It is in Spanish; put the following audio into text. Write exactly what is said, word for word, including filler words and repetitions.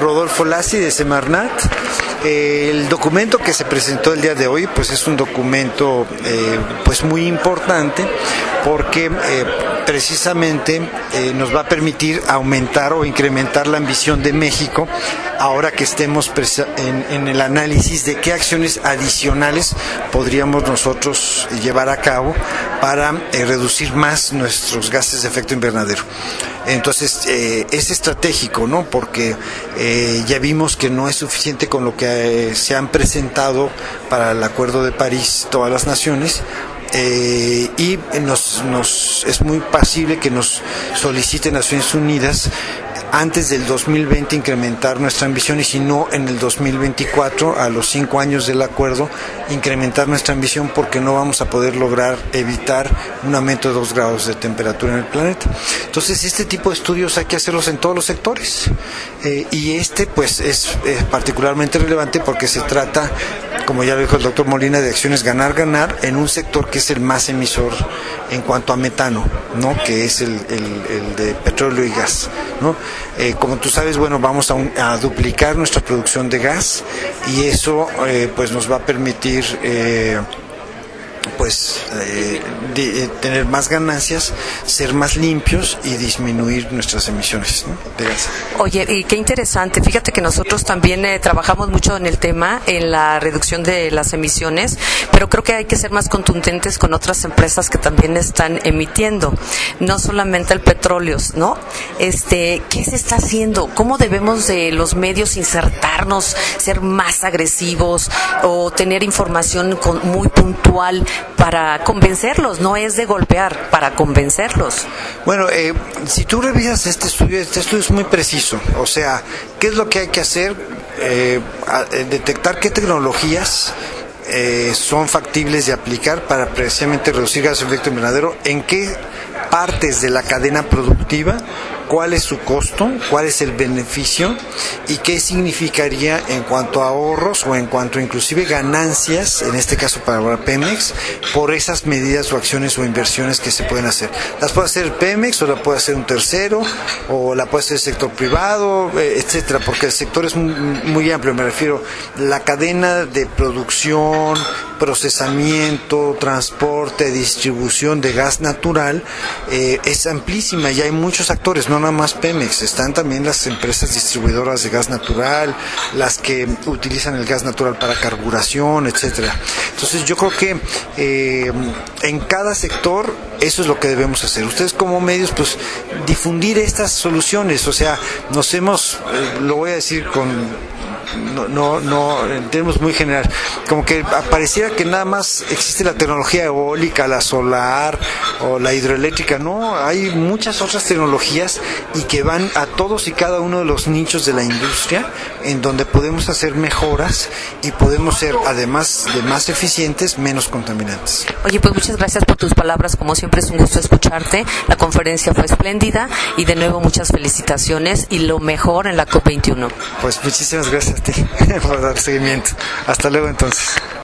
Rodolfo Lassi de Semarnat. Eh, el documento que se presentó el día de hoy pues es un documento eh, pues muy importante porque eh, precisamente eh, nos va a permitir aumentar o incrementar la ambición de México ahora que estemos en, en el análisis de qué acciones adicionales podríamos nosotros llevar a cabo para eh, reducir más nuestros gases de efecto invernadero. Entonces eh, es estratégico, ¿no? Porque eh, ya vimos que no es suficiente con lo que eh, se han presentado para el Acuerdo de París todas las naciones. Eh, y nos, nos es muy posible que nos soliciten Naciones Unidas antes del dos mil veinte incrementar nuestra ambición y si no en el dos mil veinticuatro, a los cinco años del acuerdo, incrementar nuestra ambición porque no vamos a poder lograr evitar un aumento de dos grados de temperatura en el planeta. Entonces este tipo de estudios hay que hacerlos en todos los sectores eh, y este pues es eh, particularmente relevante porque se trata, como ya lo dijo el doctor Molina, de acciones ganar-ganar en un sector que es el más emisor en cuanto a metano, ¿no? Que es el, el, el de petróleo y gas, ¿no? Eh, como tú sabes, bueno, vamos a, un, a duplicar nuestra producción de gas y eso eh, pues nos va a permitir eh, pues eh, de, eh, tener más ganancias, ser más limpios y disminuir nuestras emisiones, ¿no? de gas. Oye, y qué interesante, fíjate que nosotros también eh, trabajamos mucho en el tema, en la reducción de las emisiones, pero creo que hay que ser más contundentes con otras empresas que también están emitiendo, no solamente el petróleo, ¿no? Este, ¿qué se está haciendo? ¿Cómo debemos de los medios insertarnos, ser más agresivos o tener información con, muy puntual para convencerlos? No es de golpear, para convencerlos. Bueno, eh, si tú revisas este estudio, este estudio es muy preciso. O sea, ¿qué es lo que hay que hacer? Eh, a, eh, detectar qué tecnologías eh, son factibles de aplicar para precisamente reducir gases de efecto invernadero, en qué partes de la cadena productiva, cuál es su costo, cuál es el beneficio y qué significaría en cuanto a ahorros o en cuanto a inclusive ganancias, en este caso para Pemex, por esas medidas o acciones o inversiones que se pueden hacer. Las puede hacer Pemex o la puede hacer un tercero o la puede hacer el sector privado, etcétera, porque el sector es muy, muy amplio, me refiero la cadena de producción, procesamiento, transporte, distribución de gas natural eh, es amplísima y hay muchos actores, no nada más Pemex, están también las empresas distribuidoras de gas natural, las que utilizan el gas natural para carburación, etcétera. Entonces yo creo que eh, en cada sector eso es lo que debemos hacer. Ustedes como medios, pues difundir estas soluciones, o sea, nos hemos, eh, lo voy a decir con No, no, no, en términos muy general, como que pareciera que nada más existe la tecnología eólica, la solar o la hidroeléctrica. No, hay muchas otras tecnologías y que van a todos y cada uno de los nichos de la industria en donde podemos hacer mejoras y podemos ser, además de más eficientes, menos contaminantes. Oye, pues muchas gracias por tus palabras, como siempre es un gusto escucharte, la conferencia fue espléndida y de nuevo muchas felicitaciones y lo mejor en la COP veintiuno. Pues muchísimas gracias a ti por dar seguimiento. Hasta luego entonces.